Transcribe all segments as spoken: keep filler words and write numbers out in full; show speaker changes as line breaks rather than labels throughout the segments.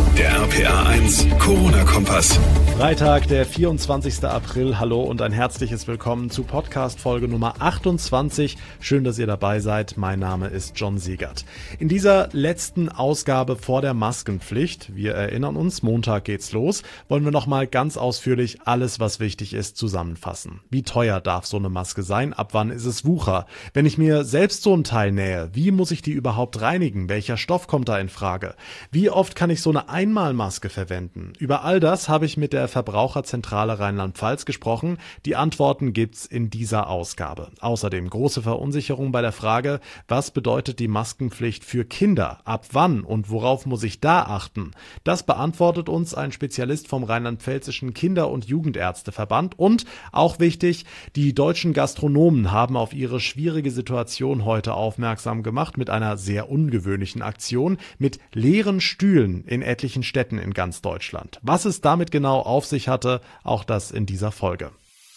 Der R P A eins Corona-Kompass.
Freitag, der vierundzwanzigster April. Hallo und ein herzliches Willkommen zu Podcast-Folge Nummer achtundzwanzig. Schön, dass ihr dabei seid. Mein Name ist John Siegert. In dieser letzten Ausgabe vor der Maskenpflicht, wir erinnern uns, Montag geht's los, wollen wir nochmal ganz ausführlich alles, was wichtig ist, zusammenfassen. Wie teuer darf so eine Maske sein? Ab wann ist es Wucher? Wenn ich mir selbst so ein Teil nähe, wie muss ich die überhaupt reinigen? Welcher Stoff kommt da in Frage? Wie oft kann ich so eine Einmalmaske verwenden? Über all das habe ich mit der Verbraucherzentrale Rheinland-Pfalz gesprochen. Die Antworten gibt's in dieser Ausgabe. Außerdem große Verunsicherung bei der Frage, was bedeutet die Maskenpflicht für Kinder? Ab wann und worauf muss ich da achten? Das beantwortet uns ein Spezialist vom Rheinland-Pfälzischen Kinder- und Jugendärzteverband. Und auch wichtig, die deutschen Gastronomen haben auf ihre schwierige Situation heute aufmerksam gemacht mit einer sehr ungewöhnlichen Aktion mit leeren Stühlen in etlichen Städten in ganz Deutschland. Was es damit genau auf sich hatte, auch das in dieser Folge.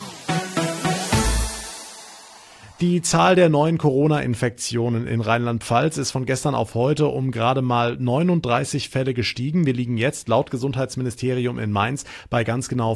Die Zahl der neuen Corona-Infektionen in Rheinland-Pfalz ist von gestern auf heute um gerade mal neununddreißig Fälle gestiegen. Wir liegen jetzt laut Gesundheitsministerium in Mainz bei ganz genau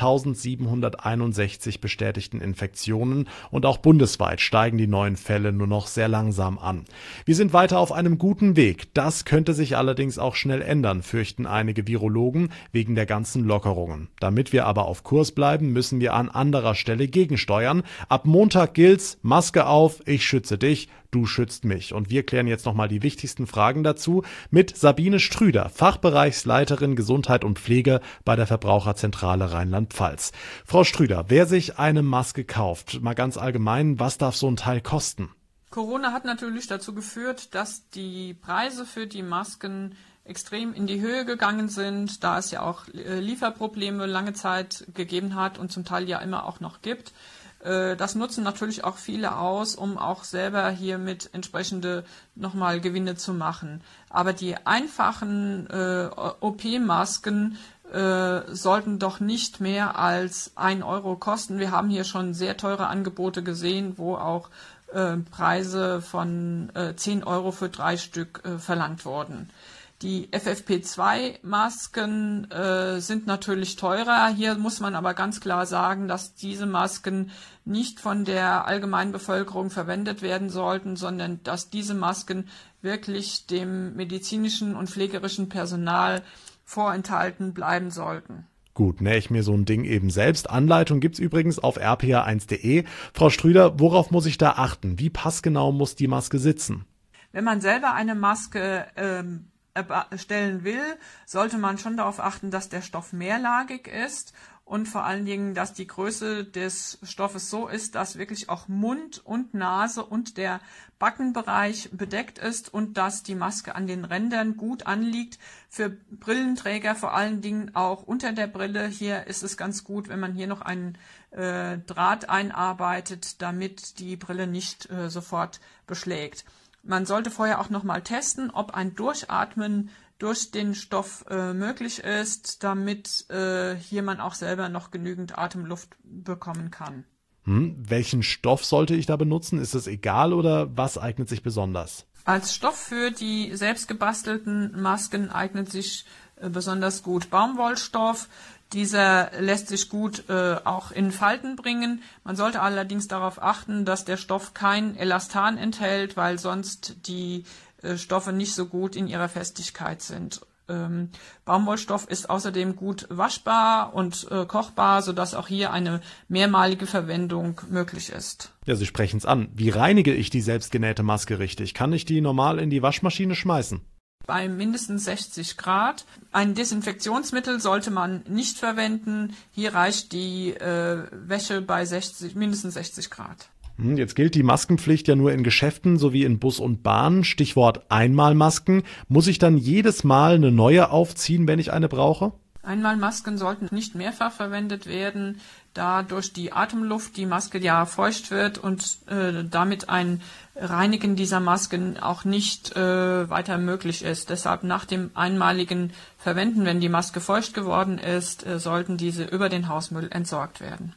fünftausendsiebenhunderteinundsechzig bestätigten Infektionen und auch bundesweit steigen die neuen Fälle nur noch sehr langsam an. Wir sind weiter auf einem guten Weg. Das könnte sich allerdings auch schnell ändern, fürchten einige Virologen wegen der ganzen Lockerungen. Damit wir aber auf Kurs bleiben, müssen wir an anderer Stelle gegensteuern. Ab Montag gilt's: Maske auf, ich schütze dich, du schützt mich. Und wir klären jetzt nochmal die wichtigsten Fragen dazu mit Sabine Strüder, Fachbereichsleiterin Gesundheit und Pflege bei der Verbraucherzentrale Rheinland-Pfalz. Frau Strüder, wer sich eine Maske kauft, mal ganz allgemein, was darf so ein Teil kosten?
Corona hat natürlich dazu geführt, dass die Preise für die Masken extrem in die Höhe gegangen sind, da es ja auch Lieferprobleme lange Zeit gegeben hat und zum Teil ja immer auch noch gibt. Das nutzen natürlich auch viele aus, um auch selber hiermit entsprechende nochmal Gewinne zu machen. Aber die einfachen äh, O P-Masken äh, sollten doch nicht mehr als ein Euro kosten. Wir haben hier schon sehr teure Angebote gesehen, wo auch äh, Preise von äh, zehn Euro für drei Stück äh, verlangt wurden. Die F F P zwei Masken äh, sind natürlich teurer. Hier muss man aber ganz klar sagen, dass diese Masken nicht von der allgemeinen Bevölkerung verwendet werden sollten, sondern dass diese Masken wirklich dem medizinischen und pflegerischen Personal vorenthalten bleiben sollten.
Gut, nähe ich mir so ein Ding eben selbst. Anleitung gibt's übrigens auf r p a eins punkt d e. Frau Strüder, worauf muss ich da achten? Wie passgenau muss die Maske sitzen?
Wenn man selber eine Maske ähm, erstellen will, sollte man schon darauf achten, dass der Stoff mehrlagig ist und vor allen Dingen, dass die Größe des Stoffes so ist, dass wirklich auch Mund und Nase und der Backenbereich bedeckt ist und dass die Maske an den Rändern gut anliegt. Für Brillenträger vor allen Dingen auch unter der Brille. Hier ist es ganz gut, wenn man hier noch einen äh, Draht einarbeitet, damit die Brille nicht äh, sofort beschlägt. Man sollte vorher auch nochmal testen, ob ein Durchatmen durch den Stoff äh, möglich ist, damit äh, hier man auch selber noch genügend Atemluft bekommen kann.
Hm, welchen Stoff sollte ich da benutzen? Ist es egal oder was eignet sich besonders?
Als Stoff für die selbst gebastelten Masken eignet sich äh, besonders gut Baumwollstoff. Dieser lässt sich gut äh, auch in Falten bringen. Man sollte allerdings darauf achten, dass der Stoff kein Elastan enthält, weil sonst die äh, Stoffe nicht so gut in ihrer Festigkeit sind. Ähm, Baumwollstoff ist außerdem gut waschbar und äh, kochbar, sodass auch hier eine mehrmalige Verwendung möglich ist.
Ja, Sie sprechen es an. Wie reinige ich die selbstgenähte Maske richtig? Kann ich die normal in die Waschmaschine schmeißen?
Bei mindestens sechzig Grad. Ein Desinfektionsmittel sollte man nicht verwenden. Hier reicht die äh, Wäsche bei sechzig, mindestens sechzig Grad.
Jetzt gilt die Maskenpflicht ja nur in Geschäften sowie in Bus und Bahn. Stichwort Einmalmasken. Muss ich dann jedes Mal eine neue aufziehen, wenn ich eine brauche?
Einmalmasken sollten nicht mehrfach verwendet werden, da durch die Atemluft die Maske ja feucht wird und äh, damit ein Reinigen dieser Masken auch nicht äh, weiter möglich ist. Deshalb nach dem einmaligen Verwenden, wenn die Maske feucht geworden ist, äh, sollten diese über den Hausmüll entsorgt werden.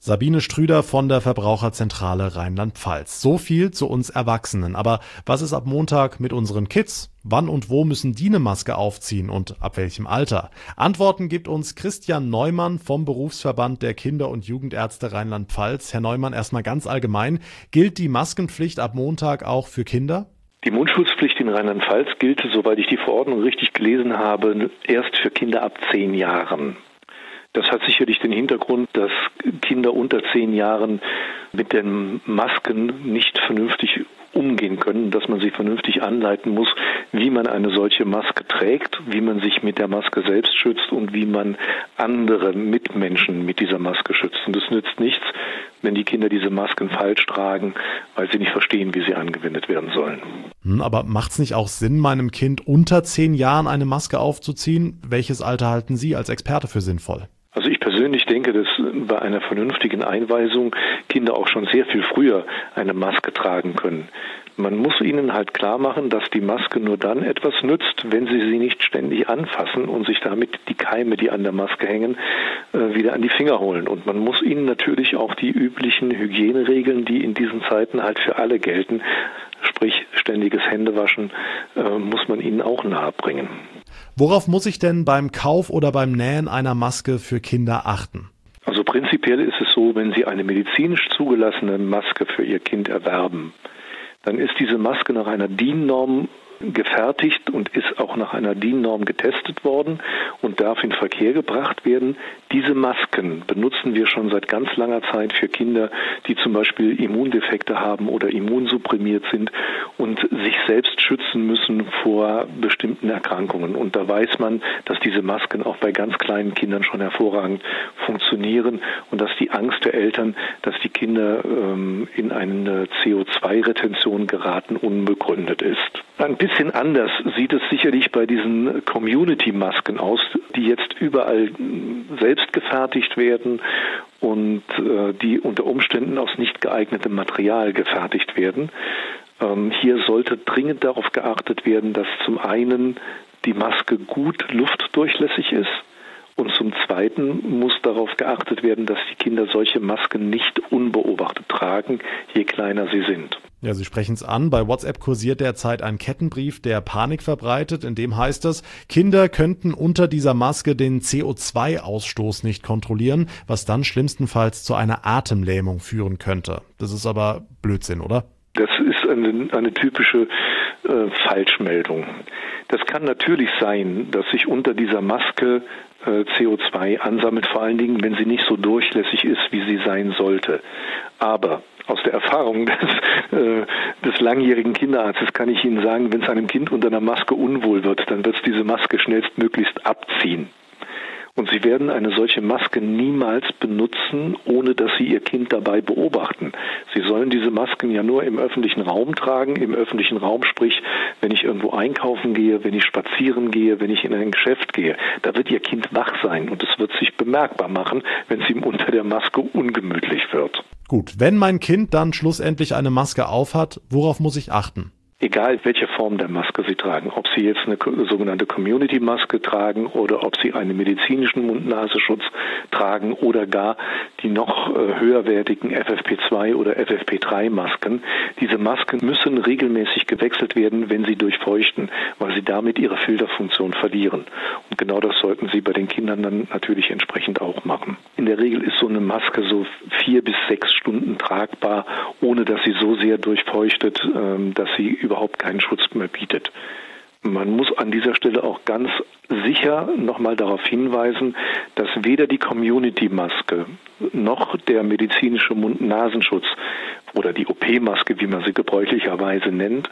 Sabine Strüder von der Verbraucherzentrale Rheinland-Pfalz. So viel zu uns Erwachsenen. Aber was ist ab Montag mit unseren Kids? Wann und wo müssen die eine Maske aufziehen und ab welchem Alter? Antworten gibt uns Christian Neumann vom Berufsverband der Kinder- und Jugendärzte Rheinland-Pfalz. Herr Neumann, erstmal ganz allgemein. Gilt die Maskenpflicht ab Montag auch für Kinder?
Die Mundschutzpflicht in Rheinland-Pfalz gilt, soweit ich die Verordnung richtig gelesen habe, erst für Kinder ab zehn Jahren. Das hat sicherlich den Hintergrund, dass Kinder unter zehn Jahren mit den Masken nicht vernünftig umgehen können, dass man sie vernünftig anleiten muss, wie man eine solche Maske trägt, wie man sich mit der Maske selbst schützt und wie man andere Mitmenschen mit dieser Maske schützt. Und es nützt nichts, wenn die Kinder diese Masken falsch tragen, weil sie nicht verstehen, wie sie angewendet werden sollen.
Aber macht es nicht auch Sinn, meinem Kind unter zehn Jahren eine Maske aufzuziehen? Welches Alter halten Sie als Experte für sinnvoll?
Also ich persönlich denke, dass bei einer vernünftigen Einweisung Kinder auch schon sehr viel früher eine Maske tragen können. Man muss ihnen halt klar machen, dass die Maske nur dann etwas nützt, wenn sie sie nicht ständig anfassen und sich damit die Keime, die an der Maske hängen, wieder an die Finger holen. Und man muss ihnen natürlich auch die üblichen Hygieneregeln, die in diesen Zeiten halt für alle gelten, sprich ständiges Händewaschen, muss man ihnen auch nahebringen.
Worauf muss ich denn beim Kauf oder beim Nähen einer Maske für Kinder achten?
Also prinzipiell ist es so, wenn Sie eine medizinisch zugelassene Maske für Ihr Kind erwerben, dann ist diese Maske nach einer D I N-Norm gefertigt und ist auch nach einer D I N-Norm getestet worden und darf in Verkehr gebracht werden. Diese Masken benutzen wir schon seit ganz langer Zeit für Kinder, die zum Beispiel Immundefekte haben oder immunsupprimiert sind und sich selbst schützen müssen vor bestimmten Erkrankungen. Und da weiß man, dass diese Masken auch bei ganz kleinen Kindern schon hervorragend funktionieren und dass die Angst der Eltern, dass die Kinder ähm, in eine C O zwei Retention geraten, unbegründet ist. Ein bisschen anders sieht es sicherlich bei diesen Community-Masken aus, die jetzt überall selbst gefertigt werden und äh, die unter Umständen aus nicht geeignetem Material gefertigt werden. Ähm, hier sollte dringend darauf geachtet werden, dass zum einen die Maske gut luftdurchlässig ist und zum Zweiten muss darauf geachtet werden, dass die Kinder solche Masken nicht unbeobachtet tragen, je kleiner sie sind.
Ja, Sie sprechen es an. Bei WhatsApp kursiert derzeit ein Kettenbrief, der Panik verbreitet. In dem heißt es, Kinder könnten unter dieser Maske den C O zwei Ausstoß nicht kontrollieren, was dann schlimmstenfalls zu einer Atemlähmung führen könnte. Das ist aber Blödsinn, oder?
Das ist eine, eine typische äh, Falschmeldung. Das kann natürlich sein, dass sich unter dieser Maske äh, C O zwei ansammelt, vor allen Dingen, wenn sie nicht so durchlässig ist, wie sie sein sollte. Aber aus der Erfahrung des, äh, des langjährigen Kinderarztes kann ich Ihnen sagen, wenn es einem Kind unter einer Maske unwohl wird, dann wird es diese Maske schnellstmöglichst abziehen. Und Sie werden eine solche Maske niemals benutzen, ohne dass Sie Ihr Kind dabei beobachten. Sie sollen diese Masken ja nur im öffentlichen Raum tragen. Im öffentlichen Raum, sprich, wenn ich irgendwo einkaufen gehe, wenn ich spazieren gehe, wenn ich in ein Geschäft gehe. Da wird Ihr Kind wach sein und es wird sich bemerkbar machen, wenn es ihm unter der Maske ungemütlich wird.
Gut, wenn mein Kind dann schlussendlich eine Maske aufhat, worauf muss ich achten?
Egal, welche Form der Maske Sie tragen, ob Sie jetzt eine sogenannte Community-Maske tragen oder ob Sie einen medizinischen Mund-Nasenschutz tragen oder gar die noch höherwertigen F F P zwei oder F F P drei Masken. Diese Masken müssen regelmäßig gewechselt werden, wenn sie durchfeuchten, weil sie damit ihre Filterfunktion verlieren. Und genau das sollten Sie bei den Kindern dann natürlich entsprechend auch machen. In der Regel ist so eine Maske so vier bis sechs Stunden tragbar, ohne dass sie so sehr durchfeuchtet, dass sie überhaupt keinen Schutz mehr bietet. Man muss an dieser Stelle auch ganz sicher nochmal darauf hinweisen, dass weder die Community-Maske noch der medizinische Mund-Nasenschutz oder die O P-Maske, wie man sie gebräuchlicherweise nennt,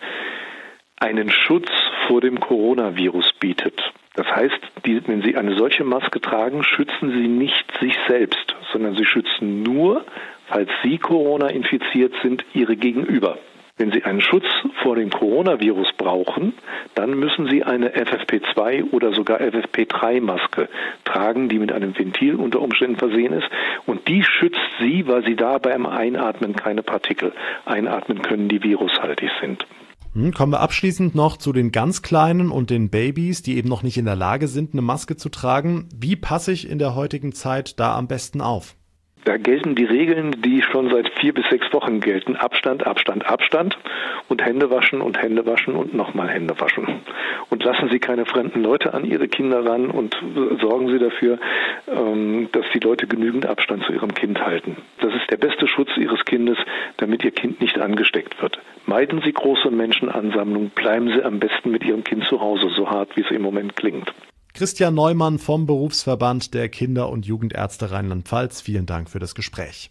einen Schutz vor dem Coronavirus bietet. Das heißt, die, wenn Sie eine solche Maske tragen, schützen Sie nicht sich selbst, sondern Sie schützen nur, falls Sie Corona infiziert sind, Ihre Gegenüber. Wenn Sie einen Schutz vor dem Coronavirus brauchen, dann müssen Sie eine F F P zwei oder sogar F F P drei Maske tragen, die mit einem Ventil unter Umständen versehen ist. Und die schützt Sie, weil Sie da beim Einatmen keine Partikel einatmen können, die virushaltig sind.
Kommen wir abschließend noch zu den ganz Kleinen und den Babys, die eben noch nicht in der Lage sind, eine Maske zu tragen. Wie passe ich in der heutigen Zeit da am besten auf?
Da gelten die Regeln, die schon seit vier bis sechs Wochen gelten. Abstand, Abstand, Abstand und Hände waschen und Hände waschen und nochmal Hände waschen. Und lassen Sie keine fremden Leute an Ihre Kinder ran und sorgen Sie dafür, dass die Leute genügend Abstand zu ihrem Kind halten. Das ist der beste Schutz Ihres Kindes, damit Ihr Kind nicht angesteckt wird. Meiden Sie große Menschenansammlungen, bleiben Sie am besten mit Ihrem Kind zu Hause, so hart wie es im Moment klingt.
Christian Neumann vom Berufsverband der Kinder- und Jugendärzte Rheinland-Pfalz. Vielen Dank für das Gespräch.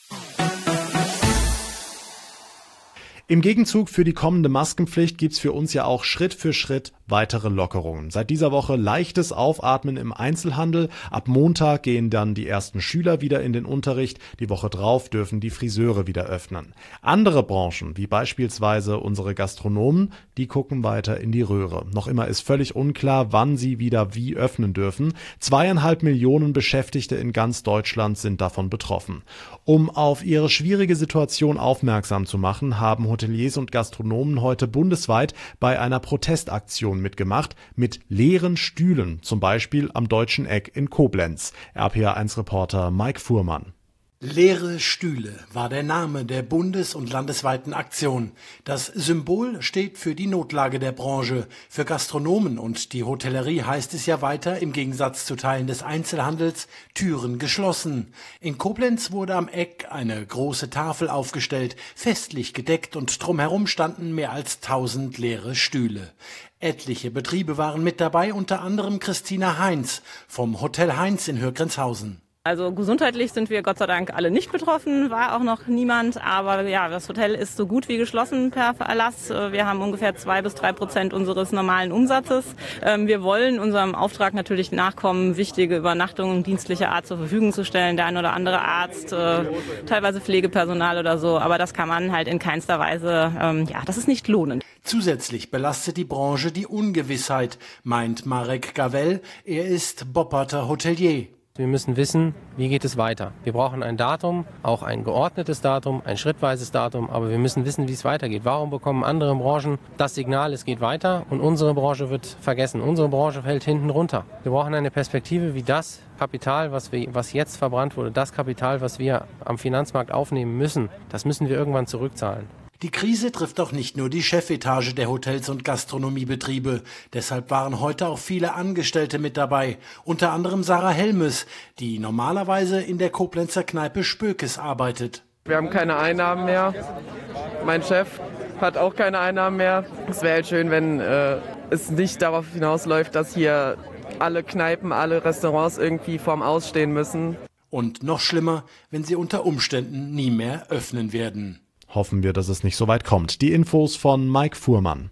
Im Gegenzug für die kommende Maskenpflicht gibt's für uns ja auch Schritt für Schritt weitere Lockerungen. Seit dieser Woche leichtes Aufatmen im Einzelhandel. Ab Montag gehen dann die ersten Schüler wieder in den Unterricht. Die Woche drauf dürfen die Friseure wieder öffnen. Andere Branchen, wie beispielsweise unsere Gastronomen, die gucken weiter in die Röhre. Noch immer ist völlig unklar, wann sie wieder wie öffnen dürfen. Zweieinhalb Millionen Beschäftigte in ganz Deutschland sind davon betroffen. Um auf ihre schwierige Situation aufmerksam zu machen, haben Hoteliers und Gastronomen heute bundesweit bei einer Protestaktion mitgemacht, mit leeren Stühlen, zum Beispiel am Deutschen Eck in Koblenz. R P A eins Reporter Mike Fuhrmann.
Leere Stühle war der Name der bundes- und landesweiten Aktion. Das Symbol steht für die Notlage der Branche. Für Gastronomen und die Hotellerie heißt es ja weiter, im Gegensatz zu Teilen des Einzelhandels, Türen geschlossen. In Koblenz wurde am Eck eine große Tafel aufgestellt, festlich gedeckt, und drumherum standen mehr als tausend leere Stühle. Etliche Betriebe waren mit dabei, unter anderem Christina Heinz vom Hotel Heinz in Hürgrenzhausen.
Also gesundheitlich sind wir Gott sei Dank alle nicht betroffen, war auch noch niemand. Aber ja, das Hotel ist so gut wie geschlossen per Erlass. Wir haben ungefähr zwei bis drei Prozent unseres normalen Umsatzes. Wir wollen unserem Auftrag natürlich nachkommen, wichtige Übernachtungen dienstlicher Art zur Verfügung zu stellen. Der ein oder andere Arzt, teilweise Pflegepersonal oder so. Aber das kann man halt in keinster Weise, ja, das ist nicht lohnend.
Zusätzlich belastet die Branche die Ungewissheit, meint Marek Gawel. Er ist Bopperter Hotelier.
Wir müssen wissen, wie geht es weiter. Wir brauchen ein Datum, auch ein geordnetes Datum, ein schrittweises Datum, aber wir müssen wissen, wie es weitergeht. Warum bekommen andere Branchen das Signal, es geht weiter, und unsere Branche wird vergessen? Unsere Branche fällt hinten runter. Wir brauchen eine Perspektive, wie das Kapital, was, wir, was jetzt verbrannt wurde, das Kapital, was wir am Finanzmarkt aufnehmen müssen, das müssen wir irgendwann zurückzahlen.
Die Krise trifft auch nicht nur die Chefetage der Hotels- und Gastronomiebetriebe. Deshalb waren heute auch viele Angestellte mit dabei. Unter anderem Sarah Helmes, die normalerweise in der Koblenzer Kneipe Spökes arbeitet.
Wir haben keine Einnahmen mehr. Mein Chef hat auch keine Einnahmen mehr. Es wäre halt schön, wenn äh, es nicht darauf hinausläuft, dass hier alle Kneipen, alle Restaurants irgendwie vorm Aus stehen müssen.
Und noch schlimmer, wenn sie unter Umständen nie mehr öffnen werden.
Hoffen wir, dass es nicht so weit kommt. Die Infos von Mike Fuhrmann.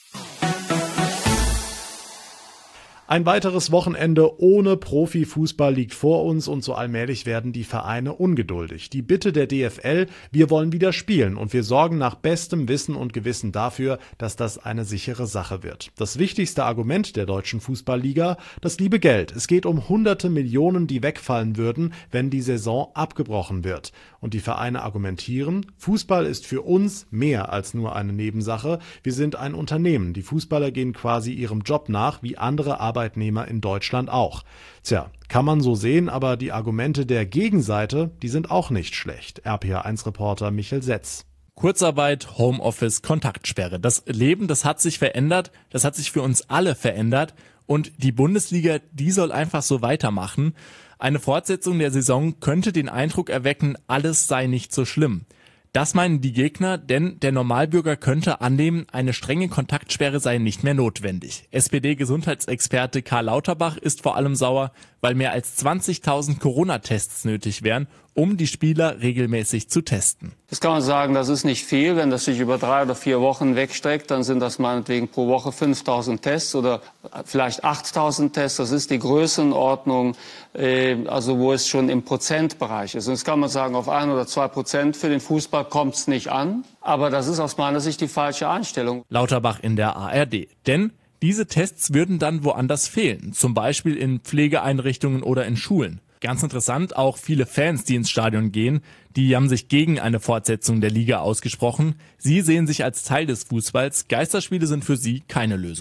Ein weiteres Wochenende ohne Profifußball liegt vor uns und so allmählich werden die Vereine ungeduldig. Die Bitte der D F L, wir wollen wieder spielen und wir sorgen nach bestem Wissen und Gewissen dafür, dass das eine sichere Sache wird. Das wichtigste Argument der deutschen Fußballliga, das liebe Geld. Es geht um hunderte Millionen, die wegfallen würden, wenn die Saison abgebrochen wird. Und die Vereine argumentieren, Fußball ist für uns mehr als nur eine Nebensache. Wir sind ein Unternehmen. Die Fußballer gehen quasi ihrem Job nach, wie andere Arbeitnehmer Arbeitnehmer in Deutschland auch. Tja, kann man so sehen, aber die Argumente der Gegenseite, die sind auch nicht schlecht. R P A eins Reporter Michel Setz.
Kurzarbeit, Homeoffice, Kontaktsperre. Das Leben, das hat sich verändert, das hat sich für uns alle verändert und die Bundesliga, die soll einfach so weitermachen. Eine Fortsetzung der Saison könnte den Eindruck erwecken, alles sei nicht so schlimm. Das meinen die Gegner, denn der Normalbürger könnte annehmen, eine strenge Kontaktsperre sei nicht mehr notwendig. S P D-Gesundheitsexperte Karl Lauterbach ist vor allem sauer, weil mehr als zwanzigtausend Corona-Tests nötig wären, um die Spieler regelmäßig zu testen.
Das kann man sagen, das ist nicht viel. Wenn das sich über drei oder vier Wochen wegstreckt, dann sind das meinetwegen pro Woche fünftausend Tests oder vielleicht achttausend Tests. Das ist die Größenordnung, äh, also wo es schon im Prozentbereich ist. Und das kann man sagen, auf ein oder zwei Prozent für den Fußball kommt es nicht an. Aber das ist aus meiner Sicht die falsche Einstellung.
Lauterbach in der A R D. Denn diese Tests würden dann woanders fehlen, zum Beispiel in Pflegeeinrichtungen oder in Schulen. Ganz interessant, auch viele Fans, die ins Stadion gehen, die haben sich gegen eine Fortsetzung der Liga ausgesprochen. Sie sehen sich als Teil des Fußballs. Geisterspiele sind für sie keine Lösung.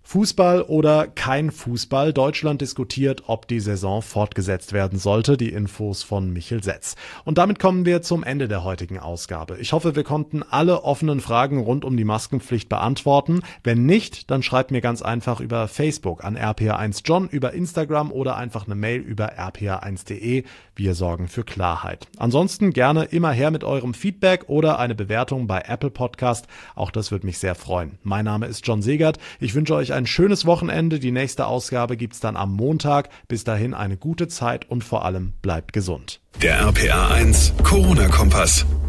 Fußball oder kein Fußball? Deutschland diskutiert, ob die Saison fortgesetzt werden sollte. Die Infos von Michel Setz. Und damit kommen wir zum Ende der heutigen Ausgabe. Ich hoffe, wir konnten alle offenen Fragen rund um die Maskenpflicht beantworten. Wenn nicht, dann schreibt mir ganz einfach über Facebook an R P R eins John, über Instagram oder einfach eine Mail über r p r eins punkt de. Wir sorgen für Klarheit. Ansonsten gerne immer her mit eurem Feedback oder eine Bewertung bei Apple Podcast. Auch das würde mich sehr freuen. Mein Name ist John Segert. Ich wünsche euch ein schönes Wochenende. Die nächste Ausgabe gibt's dann am Montag. Bis dahin eine gute Zeit und vor allem bleibt gesund.
Der R P R eins Corona-Kompass.